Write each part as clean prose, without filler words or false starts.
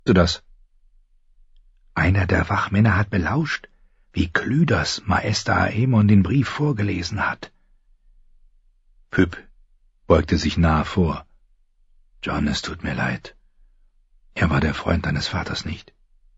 du das? Einer der Wachmänner hat belauscht, wie Klüders Maester Aemon den Brief vorgelesen hat. Pyp beugte sich nahe vor. John, es tut mir leid. Er war der Freund deines Vaters nicht.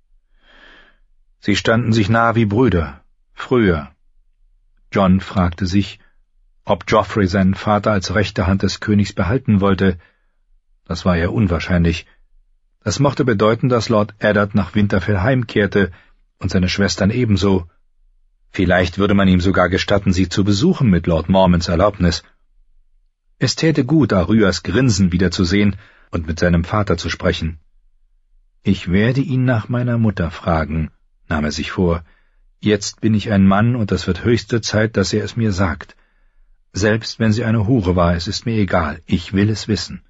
Sie standen sich nahe wie Brüder, früher. John fragte sich, ob Joffrey seinen Vater als rechte Hand des Königs behalten wollte. Das war ja unwahrscheinlich. Das mochte bedeuten, dass Lord Eddard nach Winterfell heimkehrte und seine Schwestern ebenso. Vielleicht würde man ihm sogar gestatten, sie zu besuchen mit Lord Mormonts Erlaubnis. Es täte gut, Arryas Grinsen wiederzusehen und mit seinem Vater zu sprechen. Ich werde ihn nach meiner Mutter fragen, nahm er sich vor. Jetzt bin ich ein Mann und es wird höchste Zeit, dass er es mir sagt. Selbst wenn sie eine Hure war, es ist mir egal, ich will es wissen.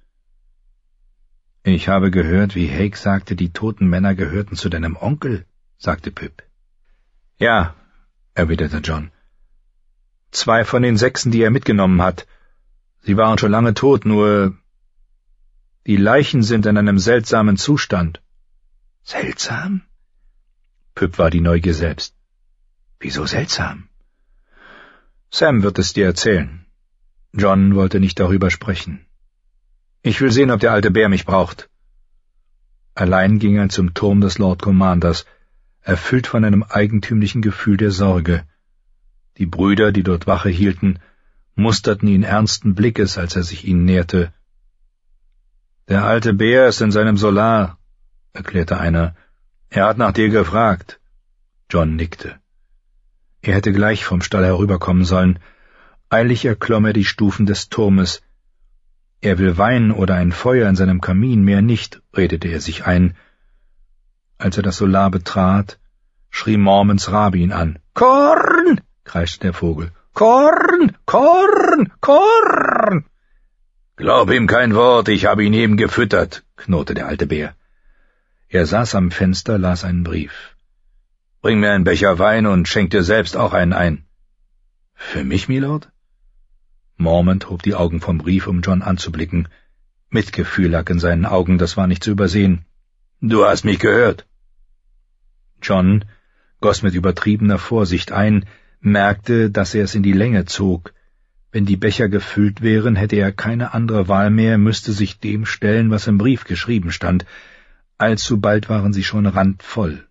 Ich habe gehört, wie Hake sagte, die toten Männer gehörten zu deinem Onkel, sagte Pyp. Ja, erwiderte John. 2 von den 6, die er mitgenommen hat. Sie waren schon lange tot, nur die Leichen sind in einem seltsamen Zustand. Seltsam? Pyp war die Neugier selbst. Wieso seltsam? Sam wird es dir erzählen. John wollte nicht darüber sprechen. Ich will sehen, ob der alte Bär mich braucht. Allein ging er zum Turm des Lord Commanders, erfüllt von einem eigentümlichen Gefühl der Sorge. Die Brüder, die dort Wache hielten, musterten ihn ernsten Blickes, als er sich ihnen näherte. »Der alte Bär ist in seinem Solar«, erklärte einer. »Er hat nach dir gefragt.« John nickte. Er hätte gleich vom Stall herüberkommen sollen. Eilig erklomm er die Stufen des Turmes. Er will Wein oder ein Feuer in seinem Kamin, mehr nicht, redete er sich ein. Als er das Solar betrat, schrie Mormonts Rabe ihn an. »Korn!« kreischte der Vogel. »Korn! Korn! Korn!« »Glaub ihm kein Wort, ich habe ihn eben gefüttert«, knurrte der alte Bär. Er saß am Fenster, las einen Brief. »Bring mir einen Becher Wein und schenk dir selbst auch einen ein.« »Für mich, Milord?« Mormont hob die Augen vom Brief, um John anzublicken. Mitgefühl lag in seinen Augen, das war nicht zu übersehen. »Du hast mich gehört.« John goss mit übertriebener Vorsicht ein, merkte, dass er es in die Länge zog. Wenn die Becher gefüllt wären, hätte er keine andere Wahl mehr, müsste sich dem stellen, was im Brief geschrieben stand. Allzu bald waren sie schon randvoll.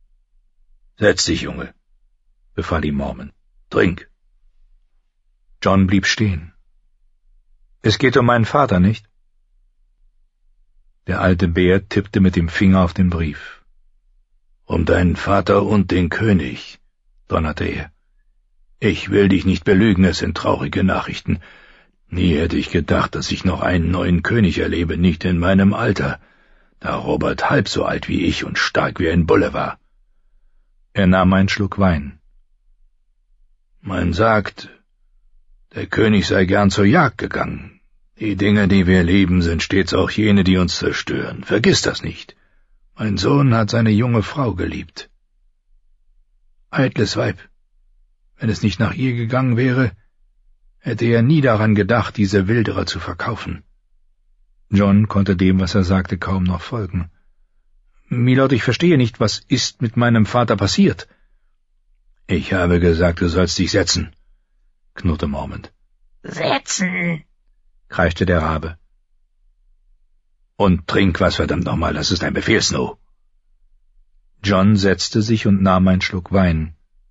»Setz dich, Junge«, befahl ihm Mormont. »Trink.« John blieb stehen. »Es geht um meinen Vater, nicht?« Der alte Bär tippte mit dem Finger auf den Brief. »Um deinen Vater und den König«, donnerte er. »Ich will dich nicht belügen, es sind traurige Nachrichten. Nie hätte ich gedacht, dass ich noch einen neuen König erlebe, nicht in meinem Alter, da Robert halb so alt wie ich und stark wie ein Bulle war.« Er nahm einen Schluck Wein. »Man sagt, der König sei gern zur Jagd gegangen. Die Dinge, die wir lieben, sind stets auch jene, die uns zerstören. Vergiss das nicht. Mein Sohn hat seine junge Frau geliebt. Eitles Weib. Wenn es nicht nach ihr gegangen wäre, hätte er nie daran gedacht, diese Wilderer zu verkaufen.« John konnte dem, was er sagte, kaum noch folgen. »Milord, ich verstehe nicht, was ist mit meinem Vater passiert?« »Ich habe gesagt, du sollst dich setzen«, knurrte Mormont. »Setzen«, kreischte der Rabe. »Und trink was, verdammt nochmal, das ist ein Befehl, Snow.« John setzte sich und nahm einen Schluck Wein.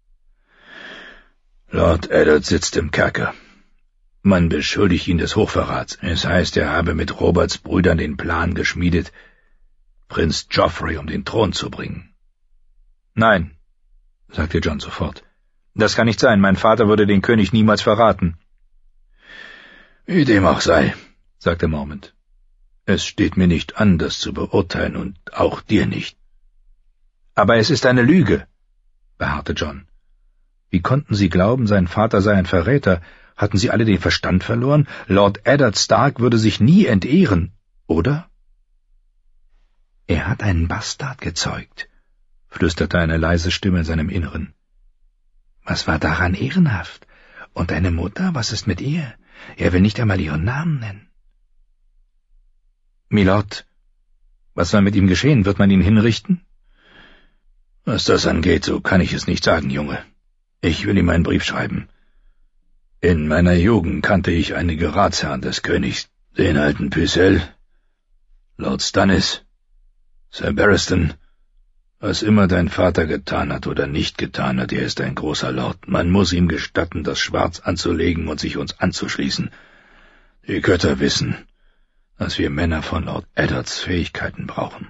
»Lord Eddard sitzt im Kerker. Man beschuldigt ihn des Hochverrats. Es heißt, er habe mit Roberts Brüdern den Plan geschmiedet, Prinz Joffrey um den Thron zu bringen.« »Nein«, sagte John sofort. »Das kann nicht sein, mein Vater würde den König niemals verraten.« »Wie dem auch sei«, sagte Mormont. »Es steht mir nicht an, das zu beurteilen, und auch dir nicht.« »Aber es ist eine Lüge«, beharrte John. Wie konnten Sie glauben, sein Vater sei ein Verräter? Hatten Sie alle den Verstand verloren? Lord Eddard Stark würde sich nie entehren, oder? »Er hat einen Bastard gezeugt«, flüsterte eine leise Stimme in seinem Inneren. »Was war daran ehrenhaft? Und deine Mutter, was ist mit ihr? Er will nicht einmal ihren Namen nennen.« »Milord«, Was soll mit ihm geschehen? Wird man ihn hinrichten? Was das angeht, so kann ich es nicht sagen, Junge. Ich will ihm einen Brief schreiben. In meiner Jugend kannte ich einige Ratsherren des Königs, den alten Pucelle, Lord Stannis, Sir Barristan. Was immer dein Vater getan hat oder nicht getan hat, er ist ein großer Lord. Man muss ihm gestatten, das Schwarz anzulegen und sich uns anzuschließen. Die Götter wissen, dass wir Männer von Lord Eddards Fähigkeiten brauchen.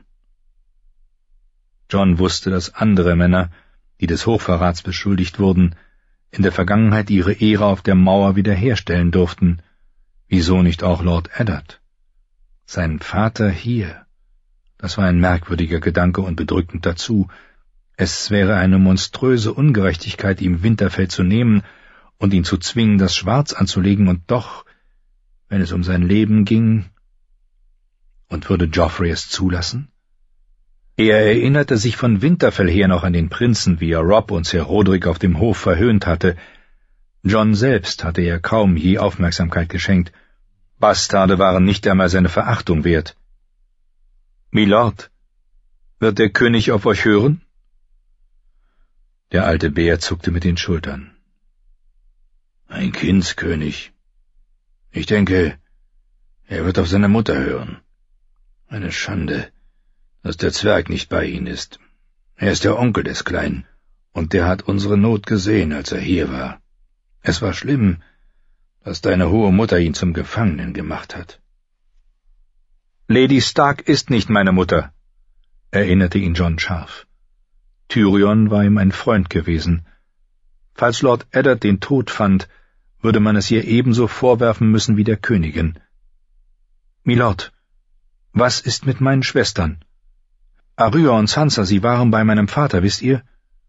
Jon wusste, dass andere Männer, die des Hochverrats beschuldigt wurden, in der Vergangenheit ihre Ehre auf der Mauer wiederherstellen durften. Wieso nicht auch Lord Eddard? Sein Vater hier. Das war ein merkwürdiger Gedanke und bedrückend dazu. Es wäre eine monströse Ungerechtigkeit, ihm Winterfell zu nehmen und ihn zu zwingen, das Schwarz anzulegen, und doch, wenn es um sein Leben ging, und würde Joffrey es zulassen? Er erinnerte sich von Winterfell her noch an den Prinzen, wie er Robb und Sir Roderick auf dem Hof verhöhnt hatte. Jon selbst hatte er kaum je Aufmerksamkeit geschenkt. Bastarde waren nicht einmal seine Verachtung wert. »Milord, wird der König auf euch hören?« Der alte Bär zuckte mit den Schultern. »Ein Kindskönig. Ich denke, er wird auf seine Mutter hören. Eine Schande, dass der Zwerg nicht bei ihnen ist. Er ist der Onkel des Kleinen, und der hat unsere Not gesehen, als er hier war. Es war schlimm, dass deine hohe Mutter ihn zum Gefangenen gemacht hat.« »Lady Stark ist nicht meine Mutter«, erinnerte ihn Jon scharf. Tyrion war ihm ein Freund gewesen. Falls Lord Eddard den Tod fand, würde man es ihr ebenso vorwerfen müssen wie der Königin. »Milord, was ist mit meinen Schwestern? Arya und Sansa, sie waren bei meinem Vater, wisst ihr?«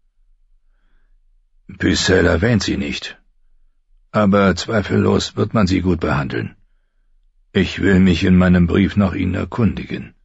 »Pucelle erwähnt sie nicht. Aber zweifellos wird man sie gut behandeln. Ich will mich in meinem Brief nach ihnen erkundigen.«